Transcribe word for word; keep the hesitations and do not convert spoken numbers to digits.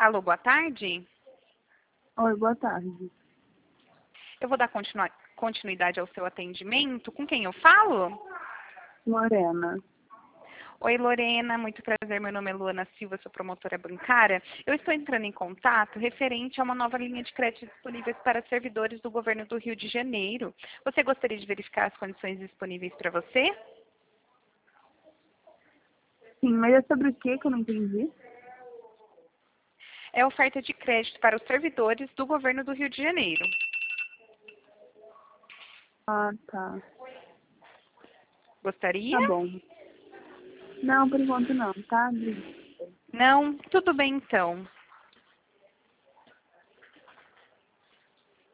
Alô, boa tarde. Oi, boa tarde. Eu vou dar continua continuidade ao seu atendimento. Com quem eu falo? Lorena. Oi, Lorena. Muito prazer. Meu nome é Luana Silva, sou promotora bancária. Eu estou entrando em contato referente a uma nova linha de crédito disponíveis para servidores do governo do Rio de Janeiro. Você gostaria de verificar as condições disponíveis para você? Sim, mas é sobre o que que eu não entendi? É oferta de crédito para os servidores do governo do Rio de Janeiro. Ah, tá. Gostaria? Tá bom. Não, por enquanto não, tá? Não? Tudo bem então.